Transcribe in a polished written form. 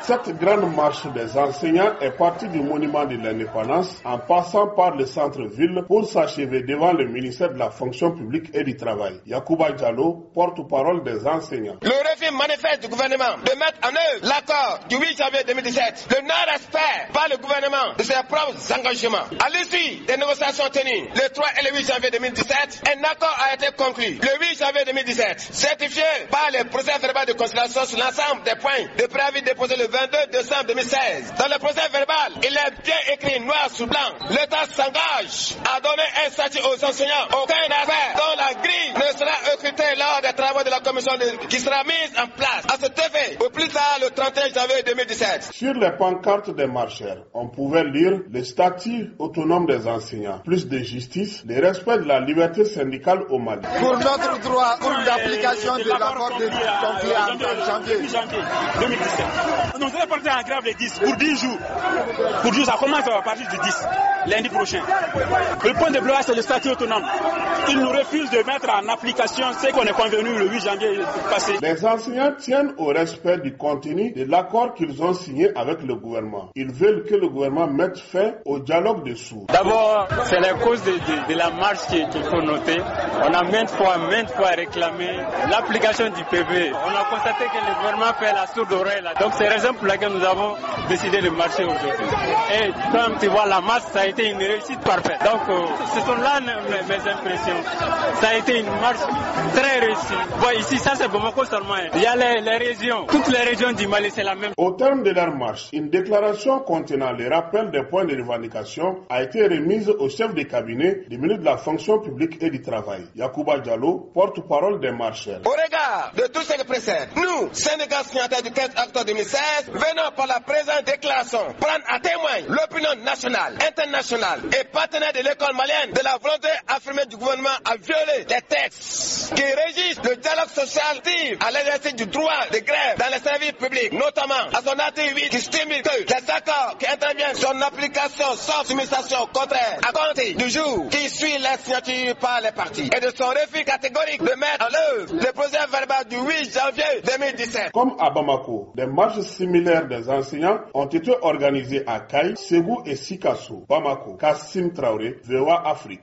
Cette grande marche des enseignants est partie du monument de l'indépendance en passant par le centre-ville pour s'achever devant le ministère de la fonction publique et du travail. Yacouba Diallo, porte-parole des enseignants. Le refus manifeste du gouvernement de mettre en œuvre l'accord du 8 janvier 2017, le non-respect par le gouvernement de ses propres engagements. À l'issue des négociations tenues le 3 et le 8 janvier 2017, un accord a été conclu le 8 janvier 2017, certifié par les procès verbal de conciliation sur l'ensemble des points de préavis déposés le 22 décembre 2016. Dans le procès verbal, il est bien écrit noir sur blanc. L'État s'engage à donner un statut aux enseignants. Aucun affaire dont la grille ne sera occultée lors des travaux de la commission qui sera mise en place. À cet effet, au plus tard le 31 janvier 2017. Sur les pancartes des marcheurs, on pouvait lire le statut autonome des enseignants, plus de justice, le respect de la liberté syndicale au Mali. Pour notre droit, pour l'application de l'accord de conflit en janvier 2017. Nous allons porter en grève les 10 pour 10 jours. Pour 10 jours, ça commence à partir du 10, lundi prochain. Le point de blocage, c'est le statut autonome. Ils nous refusent de mettre en application ce qu'on est convenu le 8 janvier passé. Les enseignants tiennent au respect du contenu de l'accord qu'ils ont signé avec le gouvernement. Ils veulent que le gouvernement mette fin au dialogue de sourds. D'abord, c'est la cause de la marche qu'il faut noter. On a maintes fois réclamé l'application du PV. On a constaté que le gouvernement fait la sourde oreille. Donc c'est la raison pour laquelle nous avons décidé de marcher aujourd'hui. Et comme tu vois, la marche, ça a été une réussite parfaite. Donc ce sont là mes impressions. Ça a été une marche très réussie. Bon, ici, ça c'est Bamako seulement. Il y a les régions, toutes les régions du Mali, c'est la même. Au terme de leur marche, une déclaration contenant les rappels des points de revendication a été remise au chef de cabinet du ministre de la fonction publique et du travail, Yacouba Diallo, porte-parole des marcheurs. Au regard de tout ce qui précède, nous, syndicats signataires du 15 octobre 2016, venons par la présente déclaration prendre à témoin l'opinion nationale, internationale et partenaire de l'école malienne de la volonté affirmée du gouvernement à violer les textes qui régissent le dialogue social à l'exercice du droit de grève dans les services publics, notamment à son article 8 qui stimule que les accords qui interviennent sur l'application sans soumission contraire à compter du jour qui suit la signature par les parties et de son refus catégorique de mettre en œuvre le procès verbal du 8 janvier 2017. Comme à Bamako, des marches similaires des enseignants ont été organisées à Kaï, Ségou et Sikasso. Bamako, Kassim Traoré, VOA Afrique.